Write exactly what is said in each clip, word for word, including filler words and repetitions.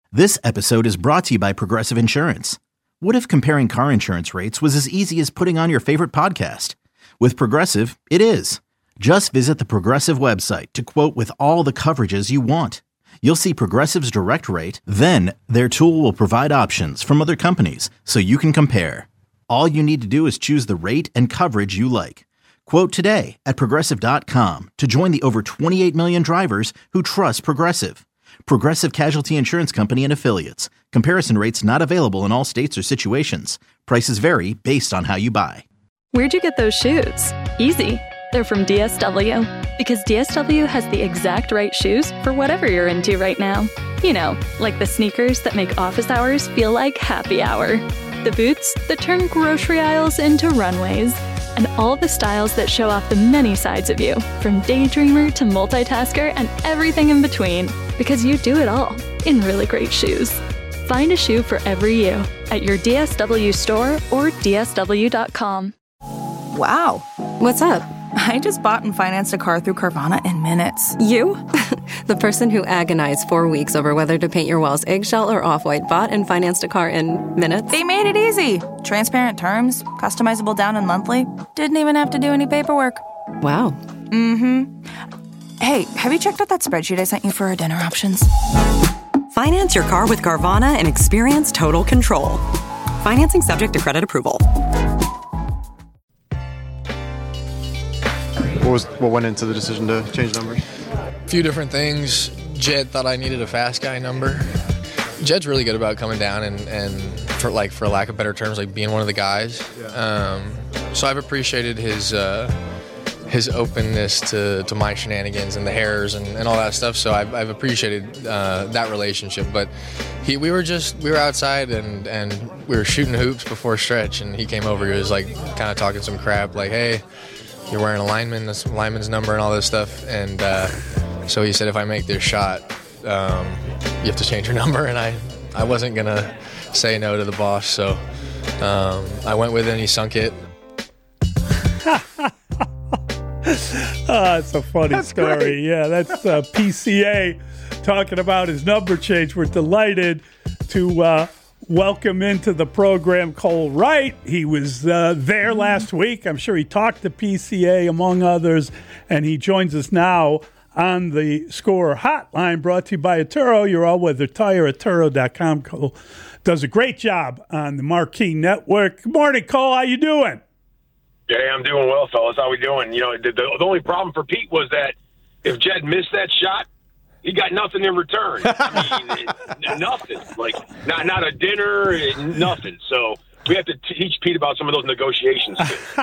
This episode is brought to you by Progressive Insurance. What if comparing car insurance rates was as easy as putting on your favorite podcast? With Progressive, it is. Just visit the Progressive website to quote with all the coverages you want. You'll see Progressive's direct rate, then their tool will provide options from other companies so you can compare. All you need to do is choose the rate and coverage you like. Quote today at Progressive dot com to join the over twenty-eight million drivers who trust Progressive. Progressive Casualty Insurance Company and Affiliates. Comparison rates not available in all states or situations. Prices vary based on how you buy. Where'd you get those shoes? Easy. They're from D S W. Because D S W has the exact right shoes for whatever you're into right now. You know, like the sneakers that make office hours feel like happy hour. The boots that turn grocery aisles into runways. And all the styles that show off the many sides of you, from daydreamer to multitasker and everything in between. Because you do it all in really great shoes. Find a shoe for every you at your D S W store or D S W dot com. Wow. What's up? I just bought and financed a car through Carvana in minutes. You? The person who agonized four weeks over whether to paint your walls eggshell or off-white bought and financed a car in minutes? They made it easy. Transparent terms, customizable down and monthly. Didn't even have to do any paperwork. Wow. Mm-hmm. Hey, have you checked out that spreadsheet I sent you for our dinner options? Finance your car with Carvana and experience total control. Financing subject to credit approval. What was what went into the decision to change numbers? A few different things. Jed thought I needed a fast guy number. Jed's really good about coming down and, and for like for lack of better terms, like being one of the guys. Yeah. Um, so I've appreciated his uh, his openness to, to my shenanigans and the hairs and, and all that stuff. So I've, I've appreciated uh, that relationship. But he we were just we were outside and, and we were shooting hoops before stretch, and he came over. He was like kind of talking some crap, like, "Hey, you're wearing a lineman, this lineman's number and all this stuff." And uh, so he said, if I make this shot, um, you have to change your number. And I, I wasn't going to say no to the boss. So um, I went with it and he sunk it. Oh, it's a funny that's story. Great. Yeah, that's uh, P C A talking about his number change. We're delighted to uh, welcome into the program Cole Wright. He was uh, there last week. I'm sure he talked to P C A, among others, and he joins us now on the Score Hotline, brought to you by Atturo, your all-weather tire at Atturo dot com. Cole does a great job on the Marquee Network. Good morning, Cole. How you doing? Yeah, I'm doing well, fellas. How we doing? You know, the, the, the only problem for Pete was that if Jed missed that shot, he got nothing in return. I mean, nothing. Like, not not a dinner, nothing. So we have to teach Pete about some of those negotiations.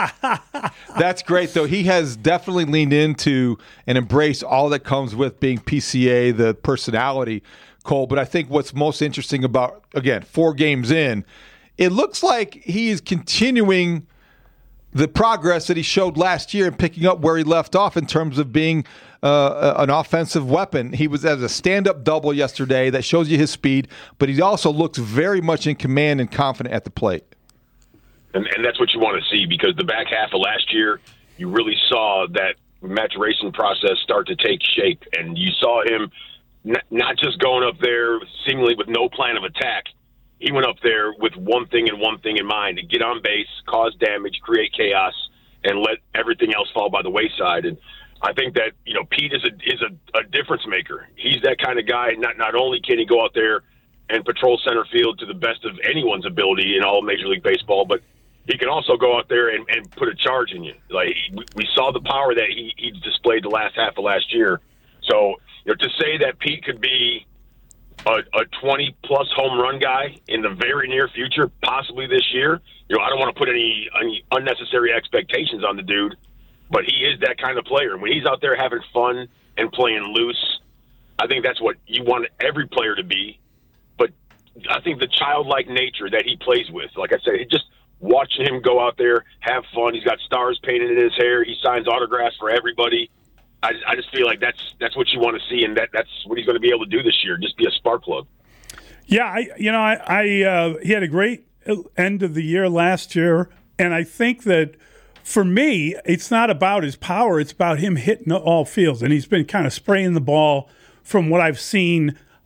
That's great, though. He has definitely leaned into and embraced all that comes with being P C A, the personality, Cole. But I think what's most interesting about, again, four games in, it looks like he is continuing the progress that he showed last year and picking up where he left off in terms of being uh, an offensive weapon. He was as a stand-up double yesterday that shows you his speed, but he also looks very much in command and confident at the plate. And, and that's what you want to see, because the back half of last year, you really saw that maturation process start to take shape, and you saw him n- not just going up there seemingly with no plan of attack. He went up there with one thing and one thing in mind: to get on base, cause damage, create chaos, and let everything else fall by the wayside. And I think that, you know, Pete is a is a, a difference maker. He's that kind of guy. Not not only can he go out there and patrol center field to the best of anyone's ability in all Major League Baseball, but he can also go out there and, and put a charge in you. Like, we, we saw the power that he, he displayed the last half of last year. So, you know, to say that Pete could be a, a twenty-plus home run guy in the very near future, possibly this year, you know, I don't want to put any, any unnecessary expectations on the dude, but he is that kind of player. And when he's out there having fun and playing loose, I think that's what you want every player to be. But I think the childlike nature that he plays with, like I said, just watching him go out there, have fun. He's got stars painted in his hair. He signs autographs for everybody. I, I just feel like that's that's what you want to see, and that that's what he's going to be able to do this year. Just be a spark plug. Yeah, I, you know, I, I uh, he had a great end of the year last year, and I think that for me, it's not about his power; it's about him hitting all fields, and he's been kind of spraying the ball from what I've seen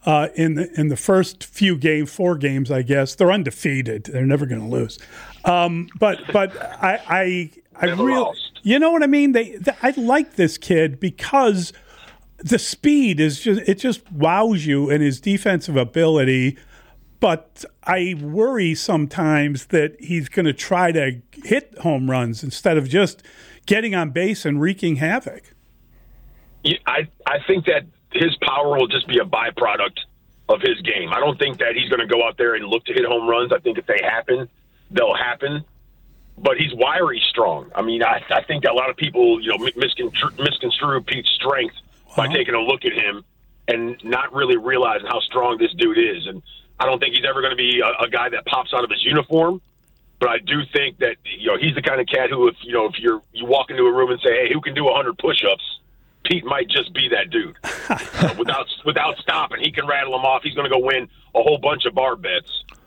uh, in the in the first few games, four games, I guess. They're undefeated. They're never going to lose. Um, but but I I, I really, you know what I mean? They, they I like this kid because the speed is just it just wows you, and his defensive ability. But I worry sometimes that he's going to try to hit home runs instead of just getting on base and wreaking havoc. Yeah, I I think that his power will just be a byproduct of his game. I don't think that he's going to go out there and look to hit home runs. I think if they happen, they'll happen. But he's wiry strong. I mean, I, I think a lot of people, you know, misconstru- misconstrue Pete's strength by uh-huh. taking a look at him and not really realizing how strong this dude is. And I don't think he's ever going to be a, a guy that pops out of his uniform. But I do think that, you know, he's the kind of cat who, if you know, if you're you walk into a room and say, "Hey, who can do one hundred push-ups?" Pete might just be that dude. You know, without without stopping, he can rattle them off. He's going to go win a whole bunch of bar bets.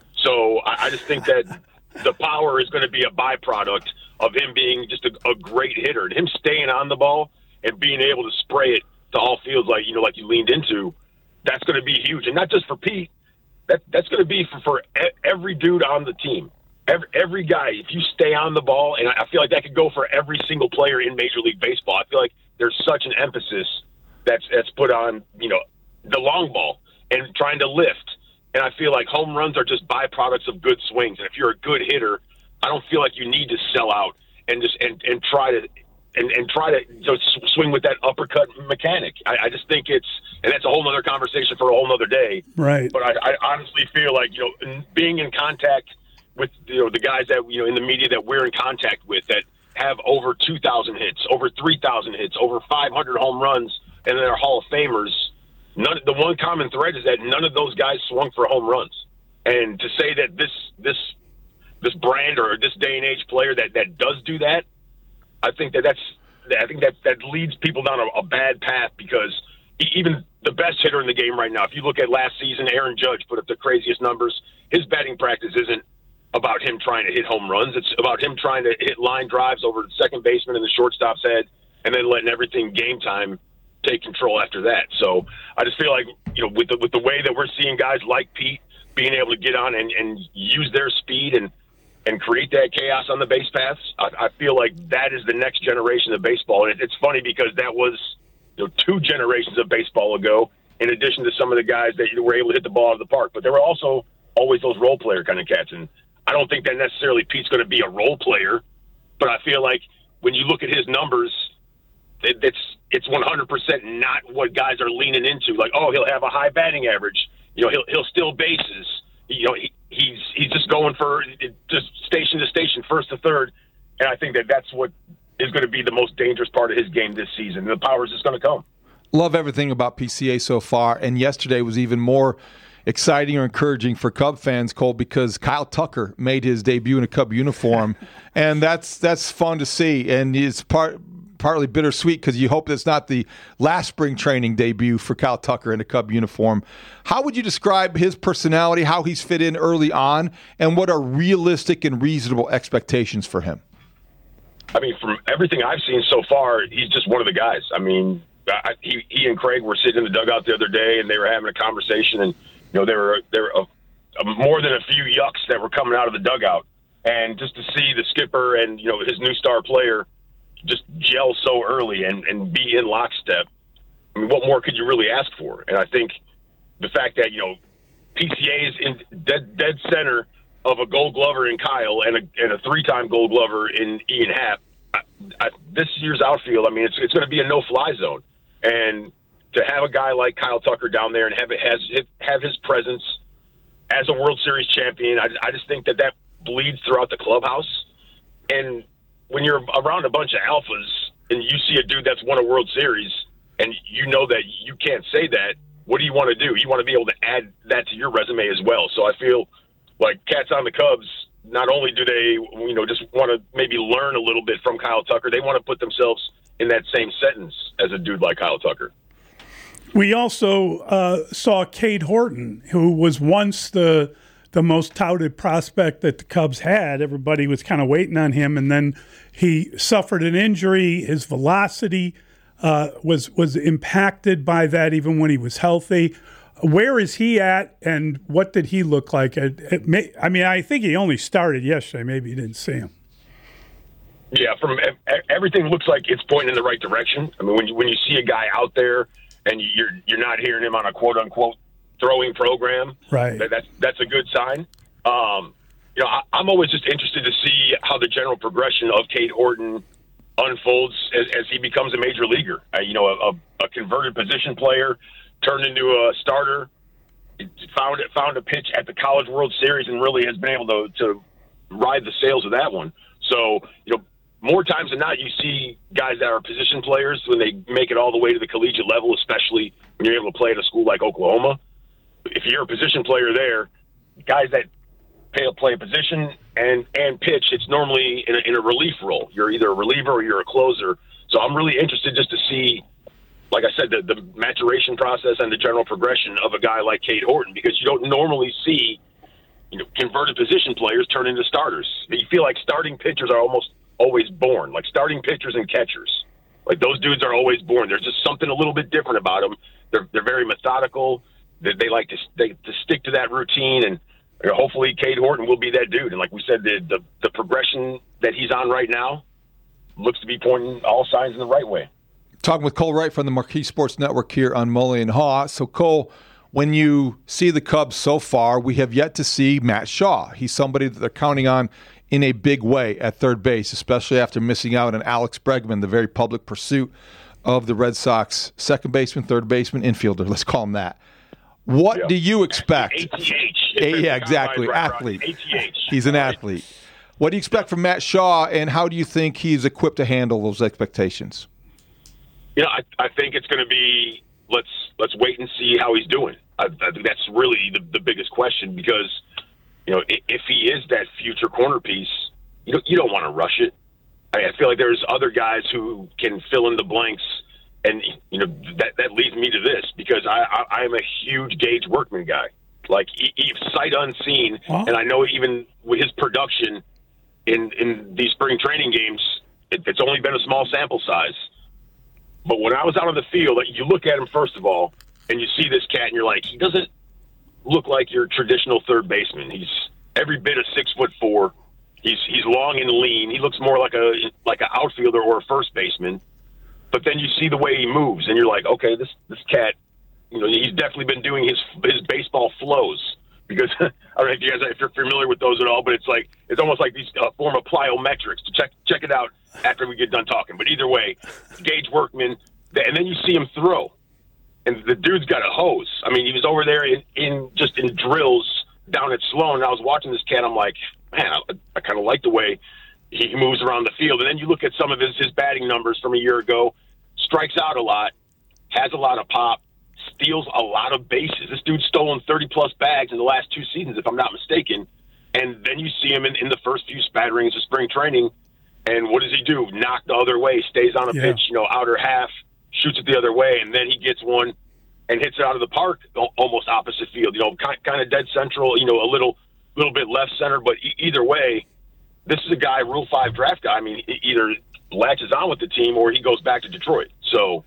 So I, I just think that the power is going to be a byproduct of him being just a, a great hitter, and him staying on the ball and being able to spray it to all fields like you know, like you leaned into. That's going to be huge, and not just for Pete. That that's going to be for, for every dude on the team. Every, every guy, if you stay on the ball, and I feel like that could go for every single player in Major League Baseball. I feel like there's such an emphasis that's that's put on, you know, the long ball and trying to lift. And I feel like home runs are just byproducts of good swings. And if you're a good hitter, I don't feel like you need to sell out and just and, and try to and, and try to you know, swing with that uppercut mechanic. I, I just think it's, and that's a whole other conversation for a whole other day. Right. But I, I honestly feel like, you know, being in contact with, you know, the guys that, you know, in the media that we're in contact with that have over two thousand hits, over three thousand hits, over five hundred home runs, and they're Hall of Famers. None, the one common thread is that none of those guys swung for home runs. And to say that this this this brand or this day and age player that, that does do that, I think that that's I think that that leads people down a, a bad path, because even the best hitter in the game right now, if you look at last season, Aaron Judge put up the craziest numbers. His batting practice isn't about him trying to hit home runs. It's about him trying to hit line drives over the second baseman and the shortstop's head, and then letting everything game time take control after that. So I just feel like, you know, with the, with the way that we're seeing guys like Pete being able to get on and, and use their speed and, and create that chaos on the base paths, I, I feel like that is the next generation of baseball. And it, it's funny because that was, you know, two generations of baseball ago, in addition to some of the guys that were able to hit the ball out of the park. But there were also always those role player kind of cats. And I don't think that necessarily Pete's going to be a role player, but I feel like when you look at his numbers, it, it's it's one hundred percent not what guys are leaning into. Like, oh, he'll have a high batting average. You know, he'll he'll steal bases. You know, he, he's he's just going for just station to station, first to third, and I think that that's what is going to be the most dangerous part of his game this season. The power is just going to come. Love everything about P C A so far, and yesterday was even more exciting or encouraging for Cub fans, Cole, because Kyle Tucker made his debut in a Cub uniform, and that's that's fun to see, and it's part partly bittersweet because you hope that's not the last spring training debut for Kyle Tucker in a Cub uniform. How would you describe his personality, how he's fit in early on, and what are realistic and reasonable expectations for him? I mean, from everything I've seen so far, he's just one of the guys. I mean, I, he, he and Craig were sitting in the dugout the other day, and they were having a conversation, and you know, there were there were a, a, more than a few yucks that were coming out of the dugout, and just to see the skipper and you know his new star player just gel so early and, and be in lockstep. I mean, what more could you really ask for? And I think the fact that you know P C A is in dead dead center of a Gold Glover in Kyle and a and a three-time Gold Glover in Ian Happ. I, I, this year's outfield, I mean, it's it's going to be a no-fly zone, and to have a guy like Kyle Tucker down there and have it has have his presence as a World Series champion, I, I just think that that bleeds throughout the clubhouse. And when you're around a bunch of alphas and you see a dude that's won a World Series and you know that you can't say that, what do you want to do? You want to be able to add that to your resume as well. So I feel like Cats on the Cubs, not only do they, you know, just want to maybe learn a little bit from Kyle Tucker, they want to put themselves in that same sentence as a dude like Kyle Tucker. We also uh, saw Cade Horton, who was once the the most touted prospect that the Cubs had. Everybody was kind of waiting on him, and then he suffered an injury. His velocity uh, was was impacted by that even when he was healthy. where is he at, and what did he look like? At, at May, I mean, I think he only started yesterday. Maybe you didn't see him. Yeah, from everything looks like it's pointing in the right direction. I mean, when you when you see a guy out there and you're you're not hearing him on a quote unquote throwing program, right? That, that's that's a good sign. Um, you know, I, I'm always just interested to see how the general progression of Cade Horton unfolds as, as he becomes a major leaguer. Uh, you know, a, a, a converted position player turned into a starter, found found a pitch at the College World Series, and really has been able to to ride the sails of that one. So, you know, more times than not, you see guys that are position players when they make it all the way to the collegiate level, especially when you're able to play at a school like Oklahoma. If you're a position player there, guys that play, play a position and, and pitch, it's normally in a, in a relief role. You're either a reliever or you're a closer. So I'm really interested just to see, like I said, the, the maturation process and the general progression of a guy like Cade Horton, because you don't normally see, you know, converted position players turn into starters. You feel like starting pitchers are almost always born, like starting pitchers and catchers. Like those dudes are always born. There's just something a little bit different about them. They're they're very methodical. They, they like to they, to stick to that routine, and you know, hopefully Cade Horton will be that dude. And like we said, the, the the progression that he's on right now looks to be pointing all signs in the right way. Talking with Cole Wright from the Marquee Sports Network here on Mully and Haw. So Cole, when you see the Cubs so far, we have yet to see Matt Shaw. He's somebody that they're counting on in a big way at third base, especially after missing out on Alex Bregman, the very public pursuit of the Red Sox second baseman, third baseman, infielder. Let's call him that. What yeah. do you expect? A T H. A- yeah, exactly. Right, athlete. A T H. He's an right. athlete. What do you expect from Matt Shaw, and how do you think he's equipped to handle those expectations? You know, I, I think it's going to be let's let's wait and see how he's doing. I, I think that's really the, the biggest question, because you know, if he is that future corner piece, you don't, you don't want to rush it. I mean, I feel like there's other guys who can fill in the blanks, and you know that that leads me to this, because I I, I am a huge Gage Workman guy, like he, he, sight unseen, huh? And I know even with his production in in these spring training games, it, it's only been a small sample size. But when I was out on the field, you look at him first of all, and you see this cat, and you're like, he doesn't look like your traditional third baseman. He's every bit of six foot four. He's he's long and lean. He looks more like a like an outfielder or a first baseman. But then you see the way he moves, and you're like, okay, this this cat, you know, he's definitely been doing his his baseball flows. Because I don't know if you guys if you're familiar with those at all, but it's like it's almost like these uh, form of plyometrics. To check check it out after we get done talking. But either way, Gage Workman, and then you see him throw. And the dude's got a hose. I mean, he was over there in, in just in drills down at Sloan. And I was watching this cat. I'm like, man, I, I kind of like the way he moves around the field. And then you look at some of his, his batting numbers from a year ago. Strikes out a lot, has a lot of pop, steals a lot of bases. This dude's stolen thirty-plus bags in the last two seasons, if I'm not mistaken. And then you see him in, in the first few spatterings of spring training. And what does he do? Knock the other way, stays on a yeah. pitch, you know, outer half, shoots it the other way, and then he gets one and hits it out of the park, almost opposite field. You know, kind, kind of dead central. You know, a little, little bit left center. But e- either way, this is a guy, Rule Five draft guy. I mean, either latches on with the team or he goes back to Detroit. So,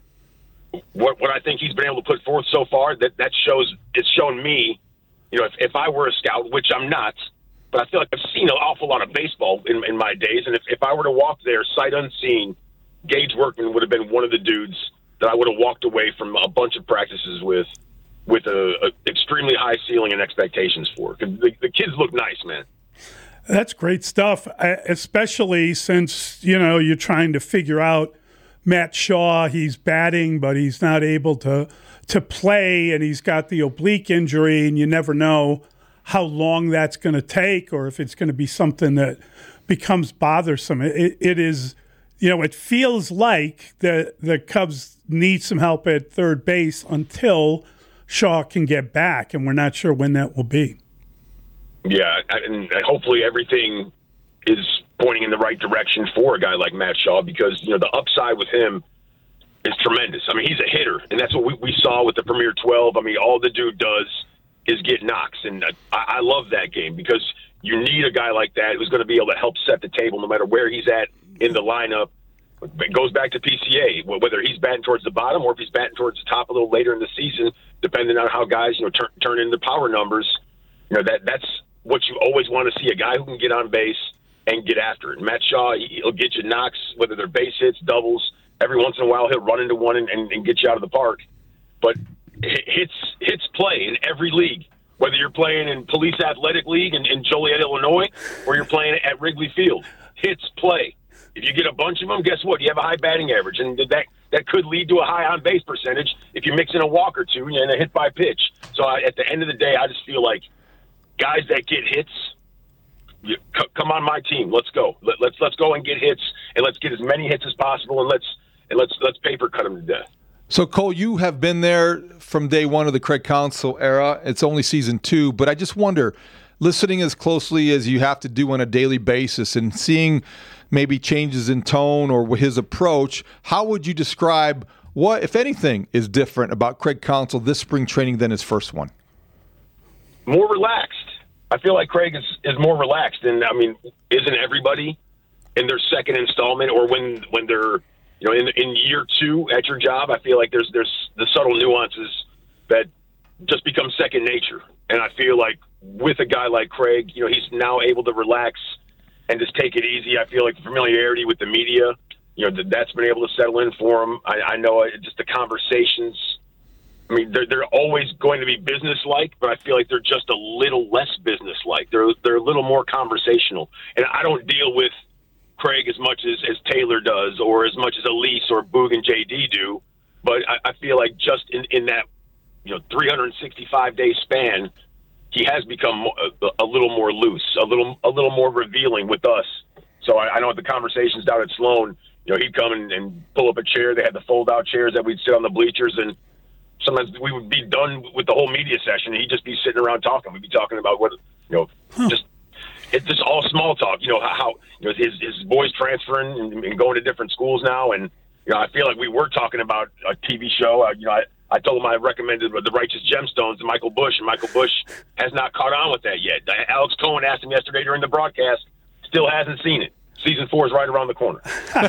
what what I think he's been able to put forth so far, that that shows it's shown me. You know, if if I were a scout, which I'm not, but I feel like I've seen an awful lot of baseball in, in my days, and if if I were to walk there sight unseen, Gage Workman would have been one of the dudes that I would have walked away from a bunch of practices with, with a, a extremely high ceiling and expectations for. Because the, the kids look nice, man. That's great stuff, especially since, you know, you're trying to figure out Matt Shaw. He's batting, but he's not able to to play, and he's got the oblique injury, and you never know how long that's going to take or if it's going to be something that becomes bothersome. It, it is, you know, it feels like the the Cubs need some help at third base until Shaw can get back, and we're not sure when that will be. Yeah, and hopefully everything is pointing in the right direction for a guy like Matt Shaw, because, you know, the upside with him is tremendous. I mean, he's a hitter, and that's what we, we saw with the Premier twelve. I mean, all the dude does is get knocks, and I, I love that game because you need a guy like that who's going to be able to help set the table no matter where he's at in the lineup. It goes back to P C A, whether he's batting towards the bottom or if he's batting towards the top a little later in the season. depending on how guys, you know, turn turn into power numbers, you know, that that's what you always want to see, a guy who can get on base and get after it. Matt Shaw, he'll get you knocks, whether they're base hits, doubles. Every once in a while, he'll run into one and, and, and get you out of the park. But hits hits play in every league, whether you're playing in Police Athletic League in, in Joliet, Illinois, or you're playing at Wrigley Field. Hits play. If you get a bunch of them, guess what? You have a high batting average, and that that could lead to a high on-base percentage if you mix in a walk or two and a hit by pitch. So I, at the end of the day, I just feel like guys that get hits, you, c- come on my team. Let's go. Let, let's let's go and get hits, and let's get as many hits as possible, and let's and let's let's paper cut them to death. So, Cole, you have been there from day one of the Craig Counsell era. It's only season two, but I just wonder, listening as closely as you have to do on a daily basis and seeing maybe changes in tone or his approach, how would you describe what, if anything, is different about Craig Counsell this spring training than his first one? More relaxed. I feel like Craig is, is more relaxed. And, I mean, isn't everybody in their second installment or when when they're, you know, in in year two at your job? I feel like there's there's the subtle nuances that just become second nature. And I feel like with a guy like Craig, you know, he's now able to relax and just take it easy. I feel like the familiarity with the media, you know, that's been able to settle in for him. I, I know it, just the conversations. I mean, they're, they're always going to be business-like, but I feel like they're just a little less business-like. They're they're a little more conversational. And I don't deal with Craig as much as, as Taylor does or as much as Elise or Boog and J D do, but I, I feel like just in, in that, you know, three hundred sixty-five day span, he has become a, a little more loose, a little a little more revealing with us. So I, I know at the conversations down at Sloan, you know, he'd come and, and pull up a chair. They had the fold-out chairs that we'd sit on the bleachers, and sometimes we would be done with the whole media session, and he'd just be sitting around talking. We'd be talking about what, you know, huh. just it's just all small talk. You know, how, you know, his his boys transferring and, and going to different schools now, and you know, I feel like we were talking about a T V show. Uh, you know, I, I told him I recommended The Righteous Gemstones to Michael Bush, and Michael Bush has not caught on with that yet. Alex Cohen asked him yesterday during the broadcast, still hasn't seen it. Season four is right around the corner.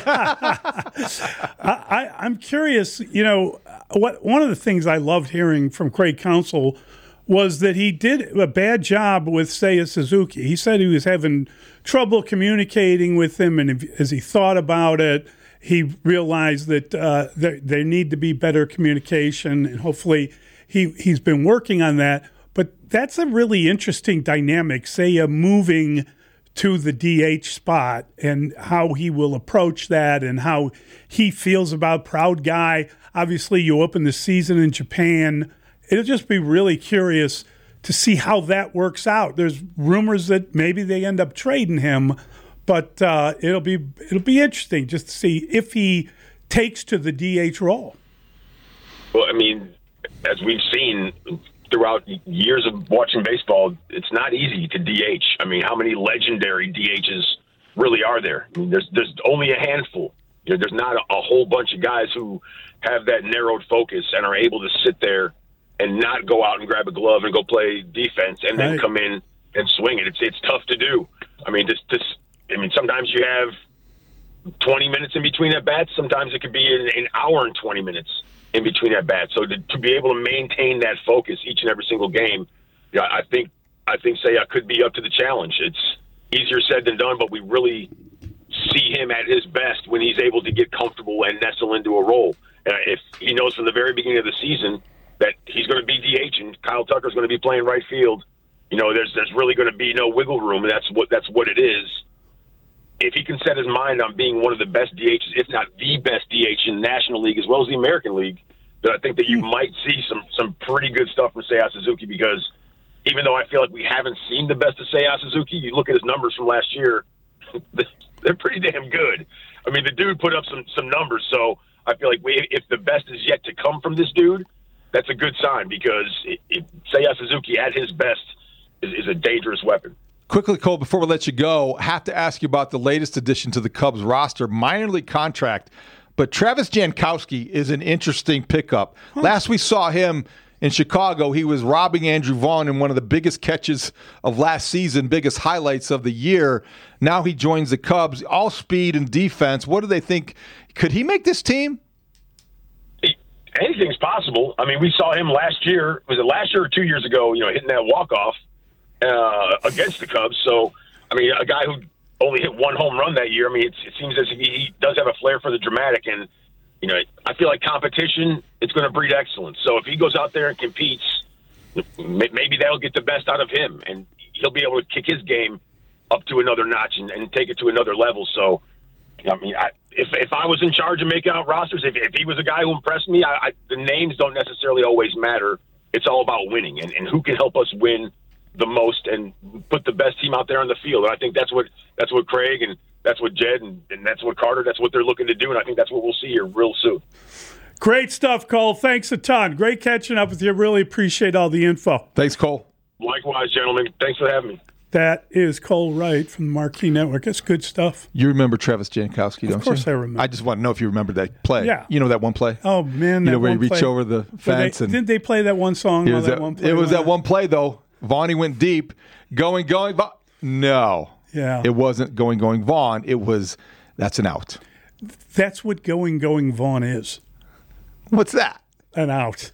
I, I'm curious, you know, what one of the things I loved hearing from Craig Counsell was that he did a bad job with Seiya Suzuki. He said he was having trouble communicating with him, and as he thought about it, he realized that uh, there, there need to be better communication, and hopefully he, he's been working on that. But that's a really interesting dynamic, Seiya moving to the D H spot and how he will approach that and how he feels about Proud Guy. Obviously, you open the season in Japan. It'll just be really curious to see how that works out. There's rumors that maybe they end up trading him, but uh, it'll be it'll be interesting just to see if he takes to the D H role. Well, I mean, as we've seen throughout years of watching baseball, it's not easy to D H. I mean, how many legendary D Hs really are there? I mean, there's there's only a handful. You know, there's not a, a whole bunch of guys who have that narrowed focus and are able to sit there and not go out and grab a glove and go play defense and then right. come in and swing it. It's it's tough to do. I mean, this this. I mean, sometimes you have twenty minutes in between at bats. Sometimes it could be an, an hour and twenty minutes in between at bats. So to, to be able to maintain that focus each and every single game, yeah, I think I think Seiya could be up to the challenge. It's easier said than done, but we really see him at his best when he's able to get comfortable and nestle into a role. Uh, if he knows from the very beginning of the season that he's going to be D H and Kyle Tucker's going to be playing right field, you know, there's there's really going to be no wiggle room, and that's what that's what it is. If he can set his mind on being one of the best D Hs, if not the best D H in the National League as well as the American League, then I think that you might see some some pretty good stuff from Seiya Suzuki, because even though I feel like we haven't seen the best of Seiya Suzuki, you look at his numbers from last year, they're pretty damn good. I mean, the dude put up some, some numbers, so I feel like we, if the best is yet to come from this dude, that's a good sign, because it, it, Seiya Suzuki at his best is, is a dangerous weapon. Quickly, Cole, before we let you go, have to ask you about the latest addition to the Cubs roster, minor league contract. But Travis Jankowski is an interesting pickup. Huh. Last we saw him in Chicago, he was robbing Andrew Vaughn in one of the biggest catches of last season, biggest highlights of the year. Now he joins the Cubs, all speed and defense. What do they think? Could he make this team? anything's possible. I mean, we saw him last year. Was it last year or two years ago? You know, hitting that walk off uh, against the Cubs. So, I mean, a guy who only hit one home run that year. I mean, it's, it seems as if he, he does have a flair for the dramatic, and you know, I feel like competition, it's going to breed excellence. So if he goes out there and competes, maybe that'll get the best out of him, and he'll be able to kick his game up to another notch and, and take it to another level. So, I mean, I, if if I was in charge of making out rosters, if, if he was a guy who impressed me, I, I, the names don't necessarily always matter. It's all about winning and, and who can help us win the most and put the best team out there on the field. And I think that's what that's what Craig and that's what Jed and, and that's what Carter, that's what they're looking to do. And I think that's what we'll see here real soon. Great stuff, Cole. Thanks a ton. Great catching up with you. Really appreciate all the info. Thanks, Cole. Likewise, gentlemen. Thanks for having me. That is Cole Wright from the Marquee Network. It's good stuff. You remember Travis Jankowski, don't you? Of course I remember. I just want to know if you remember that play. Yeah. You know that one play? Oh, man. You know where you one reach play. over the fence? They, and didn't they play that one song? It was, that, that, one play it was went? that one play, though. Vaughn, he went deep. Going, going, Vaughn. No. Yeah. It wasn't going, going, Vaughn. It was, that's an out. That's what going, going, Vaughn is. What's that? An out.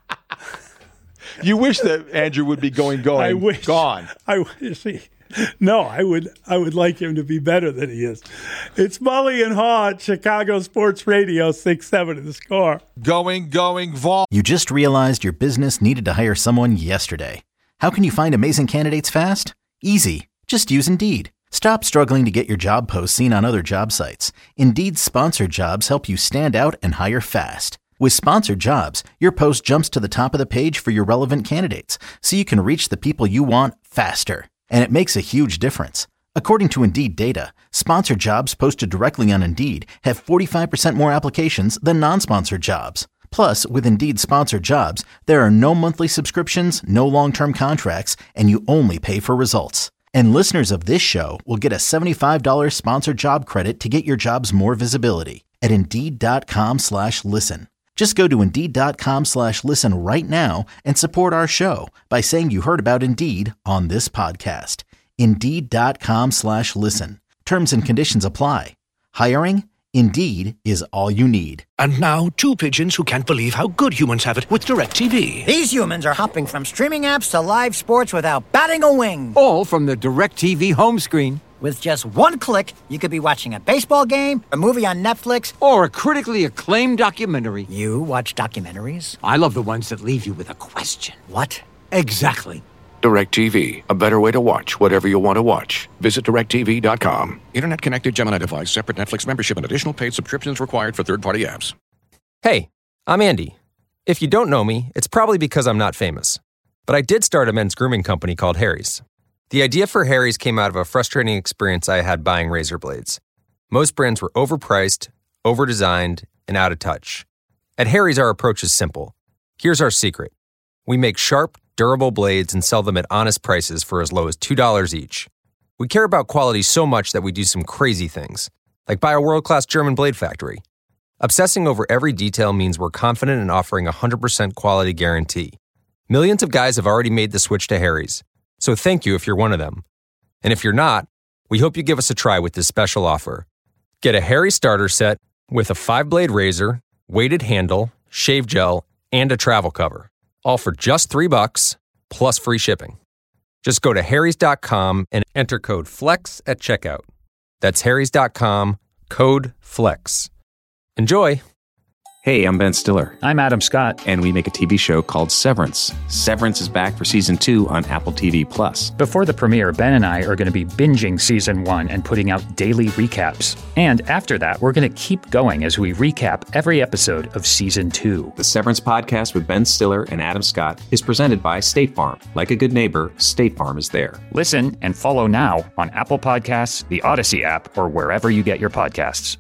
You wish that Andrew would be going, going, I wish, gone. I wish he, no, I would I would like him to be better than he is. It's Mully and Haw at Chicago Sports Radio, six seven in the Score. Going, going, Vaughn. You just realized your business needed to hire someone yesterday. How can you find amazing candidates fast? Easy. Just use Indeed. Stop struggling to get your job posts seen on other job sites. Indeed's sponsored jobs help you stand out and hire fast. With sponsored jobs, your post jumps to the top of the page for your relevant candidates, so you can reach the people you want faster. And it makes a huge difference. According to Indeed data, sponsored jobs posted directly on Indeed have forty-five percent more applications than non-sponsored jobs. Plus, with Indeed sponsored jobs, there are no monthly subscriptions, no long-term contracts, and you only pay for results. And listeners of this show will get a seventy-five dollars sponsored job credit to get your jobs more visibility at Indeed.com slash listen. Just go to Indeed.com slash listen right now and support our show by saying you heard about Indeed on this podcast. Indeed.com slash listen. Terms and conditions apply. Hiring? Indeed is all you need. And now, two pigeons who can't believe how good humans have it with DirecTV. These humans are hopping from streaming apps to live sports without batting a wing. All from the DirecTV home screen. With just one click, you could be watching a baseball game, a movie on Netflix, or a critically acclaimed documentary. You watch documentaries? I love the ones that leave you with a question. What? Exactly. DirecTV, a better way to watch whatever you want to watch. Visit direct T V dot com. Internet connected Gemini device, separate Netflix membership, and additional paid subscriptions required for third-party apps. Hey, I'm Andy. If you don't know me, it's probably because I'm not famous. But I did start a men's grooming company called Harry's. The idea for Harry's came out of a frustrating experience I had buying razor blades. Most brands were overpriced, overdesigned, and out of touch. At Harry's, our approach is simple. Here's our secret. We make sharp, durable blades and sell them at honest prices for as low as two dollars each. We care about quality so much that we do some crazy things, like buy a world-class German blade factory. Obsessing over every detail means we're confident in offering a one hundred percent quality guarantee. Millions of guys have already made the switch to Harry's. So thank you if you're one of them. And if you're not, we hope you give us a try with this special offer. Get a Harry starter set with a five-blade razor, weighted handle, shave gel, and a travel cover. All for just three bucks, plus free shipping. Just go to harrys dot com and enter code FLEX at checkout. That's harrys dot com, code FLEX. Enjoy! Hey, I'm Ben Stiller. I'm Adam Scott. And we make a T V show called Severance. Severance is back for season two on Apple T V Plus. Before the premiere, Ben and I are going to be binging season one and putting out daily recaps. And after that, we're going to keep going as we recap every episode of season two. The Severance podcast with Ben Stiller and Adam Scott is presented by State Farm. Like a good neighbor, State Farm is there. Listen and follow now on Apple Podcasts, the Odyssey app, or wherever you get your podcasts.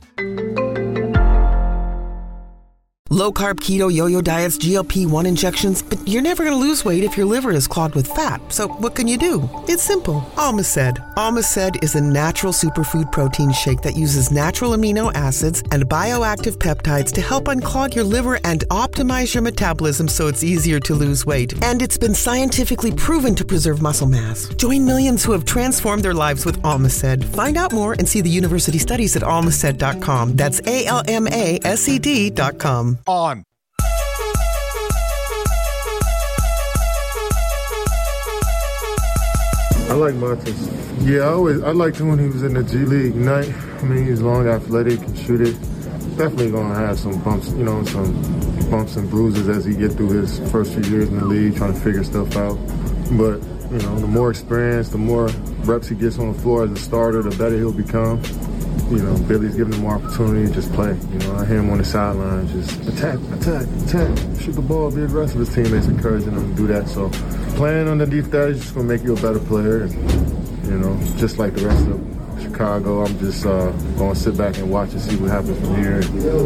Low carb, keto, yo-yo diets, G L P one injections, but you're never going to lose weight if your liver is clogged with fat. So what can you do? It's simple. Almaced. Almaced is a natural superfood protein shake that uses natural amino acids and bioactive peptides to help unclog your liver and optimize your metabolism so it's easier to lose weight. And it's been scientifically proven to preserve muscle mass. Join millions who have transformed their lives with Almaced. Find out more and see the university studies at almaced dot com. That's A L M A S E D dot com. On. I like Matas. Yeah, I always I liked him when he was in the G League Ignite. I mean, he's long, athletic, can shoot it. Definitely gonna have some bumps, you know, some bumps and bruises as he get through his first few years in the league, trying to figure stuff out. But you know, the more experience, the more reps he gets on the floor as a starter, the better he'll become. You know, Billy's giving him more opportunity to just play. You know, I hear him on the sidelines, just attack, attack, attack, shoot the ball, be aggressive. His teammates encouraging him to do that. So playing underneath that is just going to make you a better player. And, you know, just like the rest of Chicago, I'm just uh, going to sit back and watch and see what happens from here.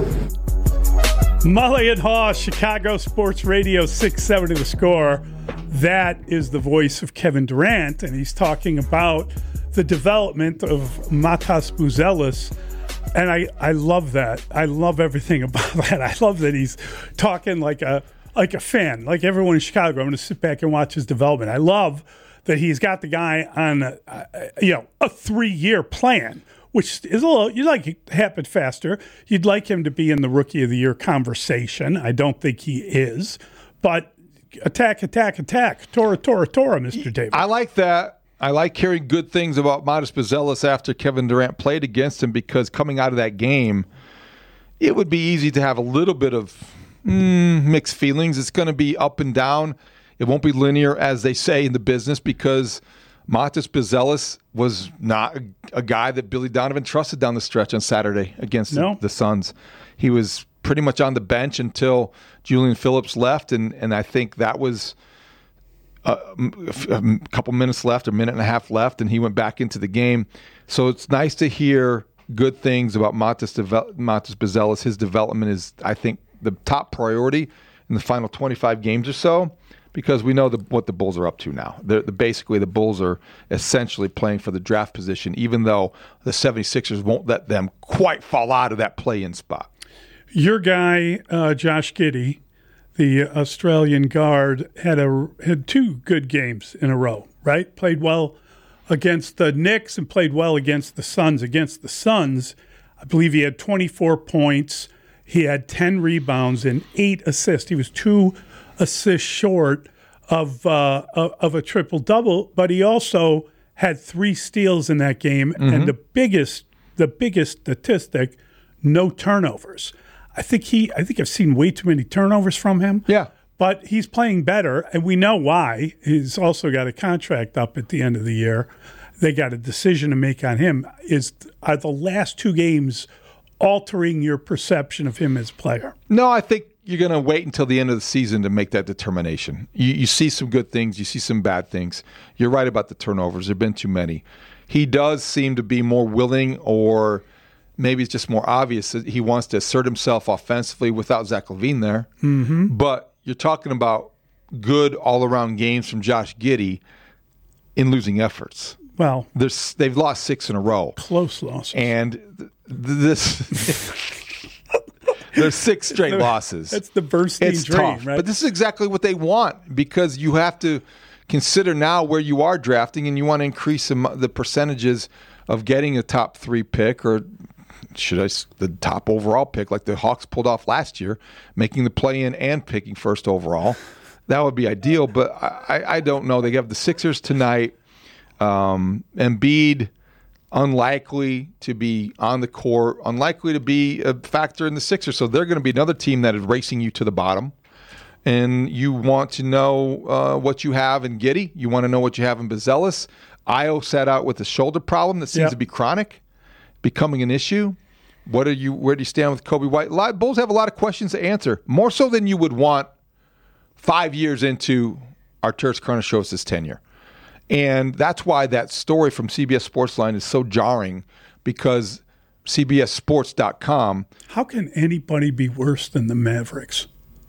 Mully and Haw, Chicago Sports Radio six seventy The Score. That is the voice of Kevin Durant, and he's talking about the development of Matas Buzelis, and I, I love that. I love everything about that. I love that he's talking like a like a fan, like everyone in Chicago. I'm going to sit back and watch his development. I love that he's got the guy on a, a, you know a three year plan, which is a little, you'd like it to happen faster. You'd like him to be in the Rookie of the Year conversation. I don't think he is, but attack, attack, attack, Tora, Tora, Tora, Mister Davis. I like that. I like hearing good things about Matas Buzelis after Kevin Durant played against him, because coming out of that game, it would be easy to have a little bit of mm, mixed feelings. It's going to be up and down. It won't be linear, as they say in the business, because Matas Buzelis was not a, a guy that Billy Donovan trusted down the stretch on Saturday against no. the, the Suns. He was pretty much on the bench until Julian Phillips left, and, and I think that was a, a couple minutes left, a minute and a half left, and he went back into the game. So it's nice to hear good things about Matas, Deve- Matas Buzelis. His development is, I think, the top priority in the final twenty-five games or so, because we know the, what the Bulls are up to now. They're, the, basically, the Bulls are essentially playing for the draft position, even though the 76ers won't let them quite fall out of that play-in spot. Your guy, uh, Josh Giddey, the Australian guard, had a had two good games in a row, right? Played well against the Knicks and played well against the Suns. Against the Suns, I believe he had twenty-four points. He had ten rebounds and eight assists. He was two assists short of uh, of a triple-double, but he also had three steals in that game. Mm-hmm. And the biggest the biggest statistic, no turnovers. I think he. I think I've seen way too many turnovers from him. Yeah, but he's playing better, and we know why. He's also got a contract up at the end of the year. They got a decision to make on him. Is are the last two games altering your perception of him as a player? No, I think you're going to wait until the end of the season to make that determination. You, you see some good things, you see some bad things. You're right about the turnovers. There have been too many. He does seem to be more willing, or maybe it's just more obvious that he wants to assert himself offensively without Zach LaVine there. Mm-hmm. But you're talking about good all-around games from Josh Giddey in losing efforts. Well, There's, they've lost six in a row. Close losses. And th- this... There's six straight losses. That's the Bernstein it's dream, tough, right? But this is exactly what they want, because you have to consider now where you are drafting, and you want to increase the, the percentages of getting a top three pick, or should I the top overall pick, like the Hawks pulled off last year, making the play-in and picking first overall. That would be ideal, but I, I don't know. They have the Sixers tonight. Um, Embiid, unlikely to be on the court, unlikely to be a factor in the Sixers. So they're going to be another team that is racing you to the bottom. And you want to know uh, what you have in Giddey. You want to know what you have in Buzelis. Io sat out with a shoulder problem that seems yep. to be chronic, becoming an issue. What are you? Where do you stand with Kobe White? A lot, Bulls have a lot of questions to answer, more so than you would want five years into Arturas Karnisovas' tenure. And that's why that story from C B S Sportsline is so jarring, because C B S Sports dot com. How can anybody be worse than the Mavericks?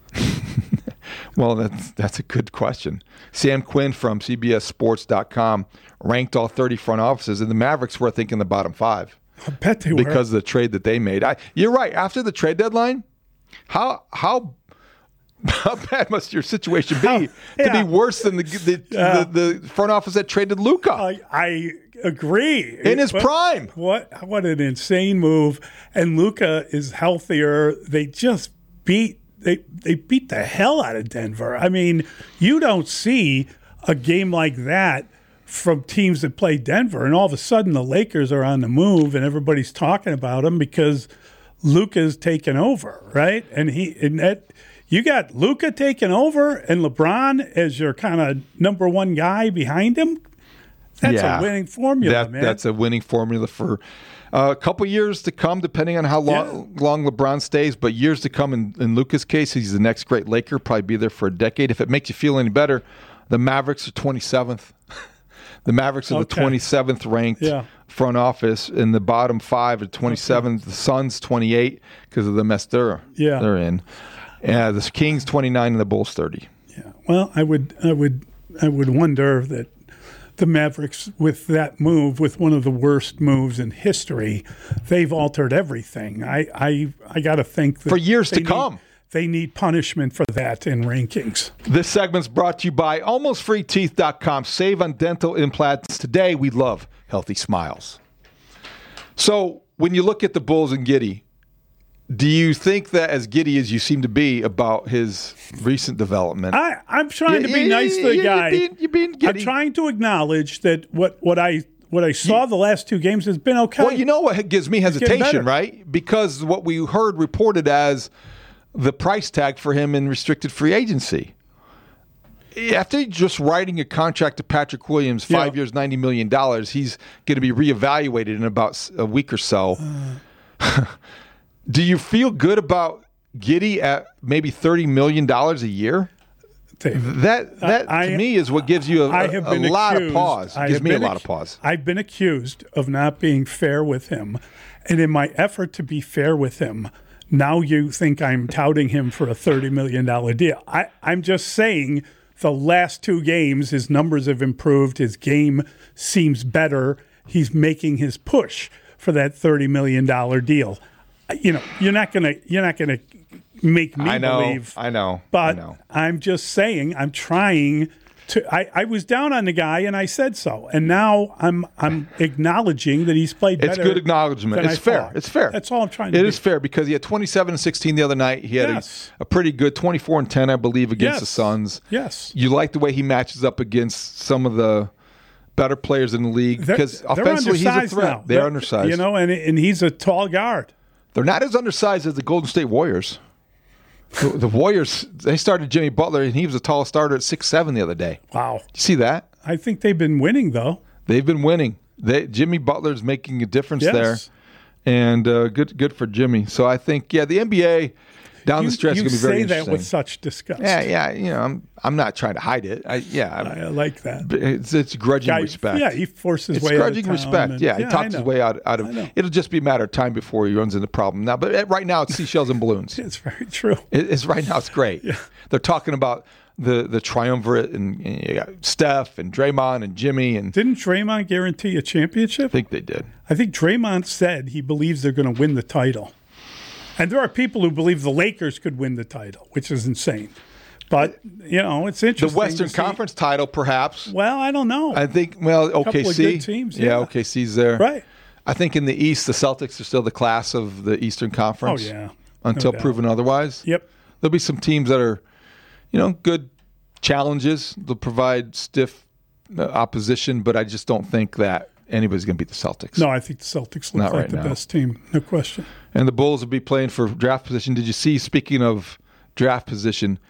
Well, that's that's a good question. Sam Quinn from C B S Sports dot com ranked all thirty front offices, and the Mavericks were, I think, in the bottom five. I bet they because were. Because of the trade that they made. I, you're right. After the trade deadline, how how how bad must your situation be how, yeah. to be worse than the the, uh, the the front office that traded Luka? I, I agree. In his but prime. What what an insane move! And Luka is healthier. They just beat they they beat the hell out of Denver. I mean, you don't see a game like that from teams that play Denver, and all of a sudden the Lakers are on the move, and everybody's talking about them because Luka's taken over, right? And he and that you got Luka taking over and LeBron as your kind of number one guy behind him. That's yeah. a winning formula, that, man. That's a winning formula for uh, a couple years to come, depending on how long, yeah. long LeBron stays. But years to come in, in Luka's case, he's the next great Laker, probably be there for a decade. If it makes you feel any better, the Mavericks are twenty-seventh. The Mavericks are okay. the twenty-seventh ranked yeah. front office, and the bottom five are twenty-seventh. Okay. The Suns twenty-eight because of the mess they're, yeah. they're in. Yeah, the Kings twenty-nine and the Bulls thirty. Yeah. Well, I would, I would, I would wonder that the Mavericks, with that move, with one of the worst moves in history, they've altered everything. I, I, I got to think that for years to need, come. They need punishment for that in rankings. This segment's brought to you by almost free teeth dot com. Save on dental implants today. We love healthy smiles. So when you look at the Bulls and Giddey, do you think that as giddy as you seem to be about his recent development? I, I'm trying Yeah, to be yeah, nice to the yeah, guy. you're being- you're being giddy. I'm trying to acknowledge that what, what I what I saw the last two games has been okay. Well, you know what gives me getting hesitation, better. right? Because what we heard reported as the price tag for him in restricted free agency. After just writing a contract to Patrick Williams, five Yeah. years, ninety million dollars, he's going to be reevaluated in about a week or so. Uh. Do you feel good about Giddey at maybe thirty million dollars a year? Dave, that that I- to me is what gives you a, I a, have a been lot accused, of pause. I It gives have me a been lot ac- of pause. I've been accused of not being fair with him. And in my effort to be fair with him, now you think I'm touting him for a thirty million dollars deal. I, I'm just saying the last two games, his numbers have improved. His game seems better. He's making his push for that thirty million dollars deal. You know, you're not gonna you're not gonna make me I know, believe. I know. But I know. I'm just saying, I'm trying to. I, I was down on the guy, and I said so. And now I'm I'm acknowledging that he's played better. It's good acknowledgement. than It's I fair. thought. It's fair. That's all I'm trying to It do. is fair because he had twenty-seven and sixteen the other night. He had Yes. a, a pretty good twenty-four and ten, I believe, against Yes. the Suns. Yes. You like the way he matches up against some of the better players in the league They're- because they're offensively he's a undersized threat. now. They're undersized. You know, and and he's a tall guard. They're not as undersized as the Golden State Warriors. The, the Warriors, they started Jimmy Butler, and he was the tallest starter at six seven the other day. Wow. You see that? I think they've been winning, though. They've been winning. They, Jimmy Butler's making a difference Yes. there, and uh, good good for Jimmy. So I think, yeah, the N B A down You, the stretch you is going to be very say interesting. that with such disgust. Yeah, yeah, you know, I'm I'm not trying to hide it. I, yeah, I, I like that. but it's it's grudging Guy- respect. Yeah, he forced his It's way out of grudging town respect. and- yeah, he yeah, I talks his know. way out out I know. of. It'll just be a matter of time before he runs into problem. Now, but right now it's seashells and balloons. It's very true. It, it's right now. It's great. Yeah. They're talking about the the triumvirate and, and you got Steph and Draymond and Jimmy and. Didn't Draymond guarantee a championship? I think they did. I think Draymond said he believes they're going to win the title. And there are people who believe the Lakers could win the title, which is insane. But, you know, it's interesting. The Western to see. Conference title, perhaps. Well, I don't know. I think, well, O K C. Couple of good teams, yeah. O K C's there. Right. I think in the East, the Celtics are still the class of the Eastern Conference. Oh, yeah. No Until doubt. proven otherwise. Yep. There'll be some teams that are, you know, good challenges. They'll provide stiff uh, opposition, but I just don't think that anybody's going to beat the Celtics. No, I think the Celtics look Not like right the now. best team. No question. And the Bulls will be playing for draft position. Did you see, speaking of draft position,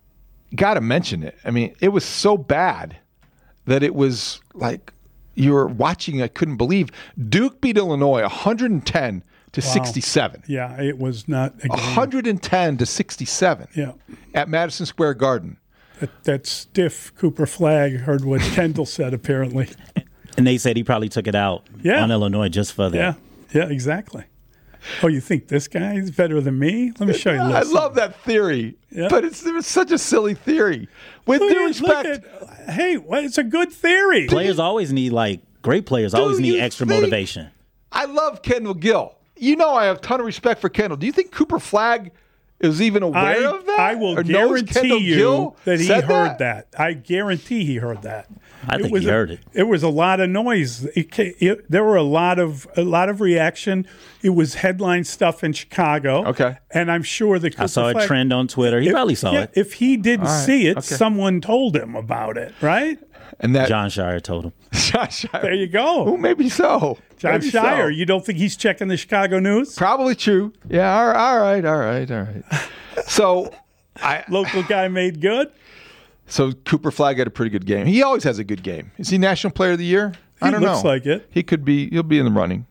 got to mention it. I mean, it was so bad that it was like you were watching, I couldn't believe. Duke beat Illinois one hundred ten to Wow. sixty-seven. Yeah, it was not a game. one hundred ten to sixty-seven Yeah. at Madison Square Garden. That, that stiff Cooper Flag heard what Kendall said, apparently. And they said he probably took it out Yeah. on Illinois just for that. Yeah, yeah, exactly. Oh, you think this guy is better than me? Let me show you a little I something. love that theory, Yeah. but it's, it's such a silly theory. With Look due at- look respect, at- hey, well, it's a good theory. Players always need, like, great players always Do need you extra think- motivation. I love Kendall Gill. You know I have a ton of respect for Kendall. Do you think Cooper Flag is even aware I, of that? I will Or knows guarantee Kendall you Gill that he said heard that? I guarantee he heard that. I think was he a- heard it. It was a lot of noise. It, ca- it, there were a lot of a lot of reaction. It was headline stuff in Chicago. Okay, and I'm sure that I saw Cooper a Flag- trend on Twitter. He if- probably saw yeah, it. If he didn't All right, see it, okay. someone told him about it, right? And that John Shire told him. John Shire. There you go. Oh, maybe so. John maybe Shire. So. You don't think he's checking the Chicago news? Probably true. Yeah. All right. All right. All right. All right. So, I local guy made good. So Cooper Flagg had a pretty good game. He always has a good game. Is he National Player of the Year? He I don't looks know. like it. He could be. He'll be in the running.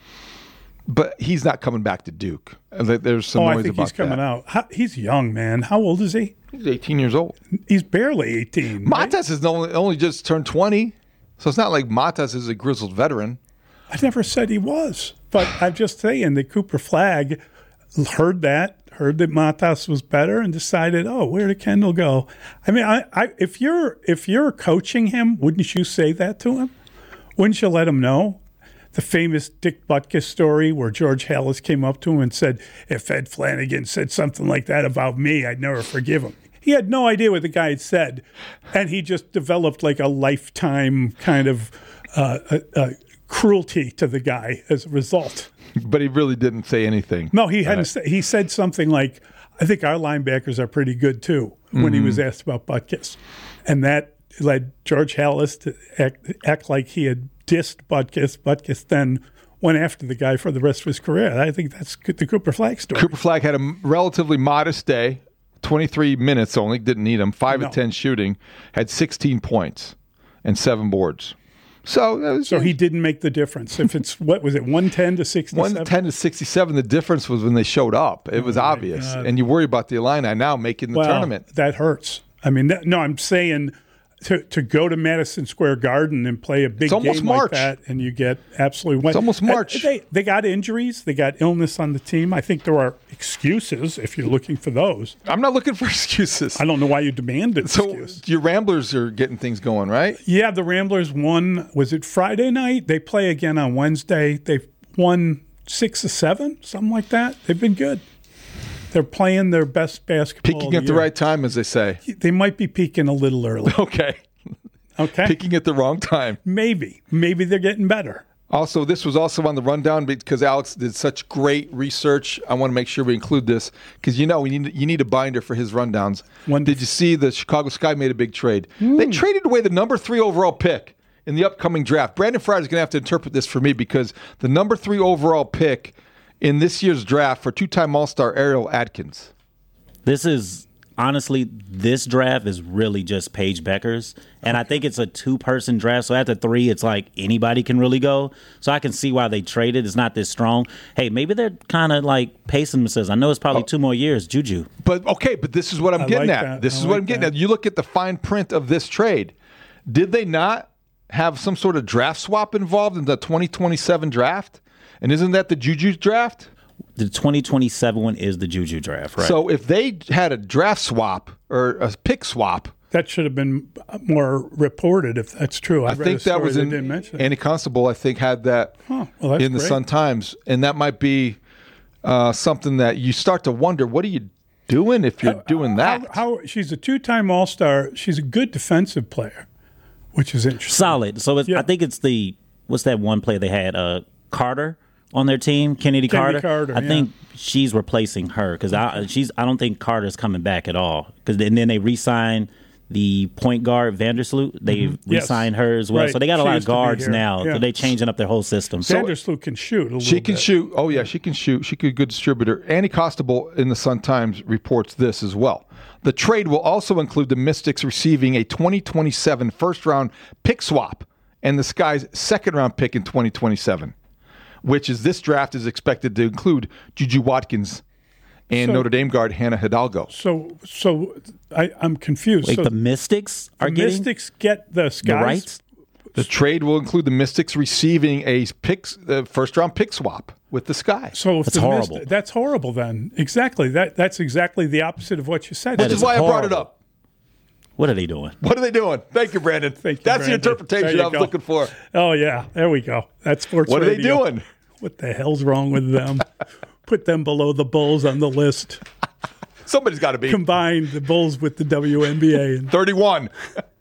But he's not coming back to Duke. There's some oh, noise I think about he's coming that. out. How, he's young, man. How old is he? He's eighteen years old. He's barely eighteen. Matas right? is only, only just turned twenty, so it's not like Matas is a grizzled veteran. I never said he was, but I'm just saying that Cooper Flagg heard that, heard that Matas was better, and decided, oh, where did Kendall go? I mean, I, I, if you're if you're coaching him, wouldn't you say that to him? Wouldn't you let him know? The famous Dick Butkus story where George Halas came up to him and said, if Ed Flanagan said something like that about me, I'd never forgive him. He had no idea what the guy had said, and he just developed like a lifetime kind of uh, uh, uh, cruelty to the guy as a result. But he really didn't say anything. No, he hadn't. Right. Sa- he said something like, I think our linebackers are pretty good too, when Mm-hmm. he was asked about Butkus. And that led George Halas to act, act like he had dissed Butkus. Butkus then went after the guy for the rest of his career. I think that's the Cooper Flagg story. Cooper Flagg had a relatively modest day, twenty-three minutes only, didn't need him, five No. of ten shooting, had sixteen points and seven boards. So, that was, So he didn't make the difference. If it's, what was it, one ten to sixty-seven? one ten to sixty-seven, the difference was when they showed up. It was Oh, my obvious. God. And you worry about the Illini now making the well, tournament. That hurts. I mean, that, no, I'm saying to to go to Madison Square Garden and play a big It's almost game March. like that, and you get absolutely wet. It's almost March. Uh, They, they got injuries. They got illness on the team. I think there are excuses if you're looking for those. I'm not looking for excuses. I don't know why you demand an So excuse. your Ramblers are getting things going, right? Yeah, the Ramblers won. Was it Friday night? They play again on Wednesday. They've won six or seven, something like that. They've been good. They're playing their best basketball. Peaking of at the year. right time, as they say. They might be peaking a little early. Okay. Okay. Peaking at the wrong time. Maybe. Maybe they're getting better. Also, this was also on the rundown because Alex did such great research. I want to make sure we include this because you know we need you need a binder for his rundowns. Wonderful. Did you see the Chicago Sky made a big trade? They traded away the number three overall pick in the upcoming draft. Brandon Fryer is going to have to interpret this for me because the number three overall pick in this year's draft for two-time All-Star Ariel Adkins. This is honestly, this draft is really just Paige Becker's, and I think it's a two-person draft. So after three, it's like anybody can really go. So I can see why they traded. It's not this strong. Hey, maybe they're kind of like pacing themselves. I know it's probably Oh. two more years, Juju. But okay, but this is what I'm I getting like at. that. This I is what like I'm getting that. at. You look at the fine print of this trade. Did they not have some sort of draft swap involved in the twenty twenty-seven draft? And isn't that the Juju draft? The twenty twenty-seven one is the Juju draft, right? So if they had a draft swap or a pick swap, That should have been more reported if that's true. I, I read think a that story was in didn't mention it. Andy Constable, I think, had that Huh, well, that's in the great. Sun Times. And that might be uh, something that you start to wonder, what are you doing if you're doing that? How, how she's a two-time All-Star. She's a good defensive player, which is interesting. Solid. So it's, I think it's the what's that one player they had? Uh, Carter on their team, Kennedy, Kennedy Carter. Carter, I yeah. think she's replacing her because I she's I don't think Carter's coming back at all. Because and then they re-signed the point guard Vandersloot. They Mhm. Yes. re-signed her as well. Right. So they got a She lot of used to be guards here. now. Yeah. So they're changing up their whole system. So Vandersloot can shoot a little She can bit. shoot. Oh, yeah, she can shoot. She could be a good distributor. Andy Constable in the Sun Times reports this as well. The trade will also include the Mystics receiving a twenty twenty-seven first-round pick swap and the Sky's second-round pick in twenty twenty-seven, which is this draft is expected to include Juju Watkins and So- Notre Dame guard Hannah Hidalgo. So, so I, I'm confused. Wait, so the Mystics the are getting Mystics get the the Skies? rights. The trade will include the Mystics receiving a pick, uh, first-round pick swap with the Sky. So if That's the horrible. Myst- that's horrible. Then exactly that. That's exactly the opposite of what you said. Which is why I brought it up. What are they doing? What are they doing? Thank you, Brandon. Thank you, That's the Brandon. interpretation There you I was go. looking for. Oh yeah, there we go. That's sports. What are they radio. doing? What the hell's wrong with them? Put them below the Bulls on the list. Somebody's got to be. Combine the Bulls with the W N B A. And, thirty-one.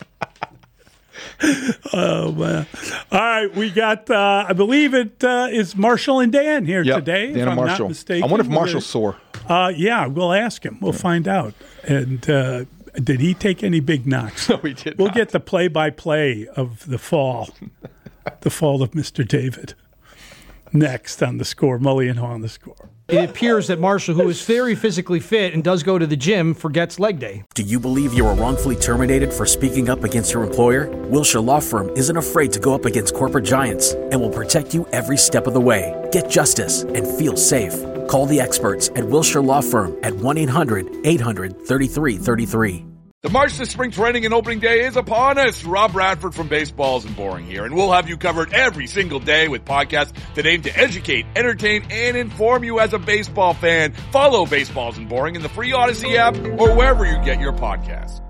oh man! All right, we got. Uh, I believe it uh, is Marshall and Dan here Yep, today. Dan if and I'm Marshall. not mistaken. I wonder if We're Marshall's gonna- sore. Uh, yeah, we'll ask him. We'll find out. And uh, Did he take any big knocks? No, he did We'll not. get the play-by-play of the fall, the fall of Mister David, next on The Score. Mully and Haw on The Score. It appears that Marshall, who is very physically fit and does go to the gym, forgets leg day. Do you believe you were wrongfully terminated for speaking up against your employer? Wilshire Law Firm isn't afraid to go up against corporate giants and will protect you every step of the way. Get justice and feel safe. Call the experts at Wilshire Law Firm at one eight hundred eight hundred thirty-three thirty-three. The March to Spring Training and Opening Day is upon us. Rob Bradford from Baseballs and Boring here, and we'll have you covered every single day with podcasts that aim to educate, entertain, and inform you as a baseball fan. Follow Baseballs and Boring in the free Odyssey app or wherever you get your podcasts.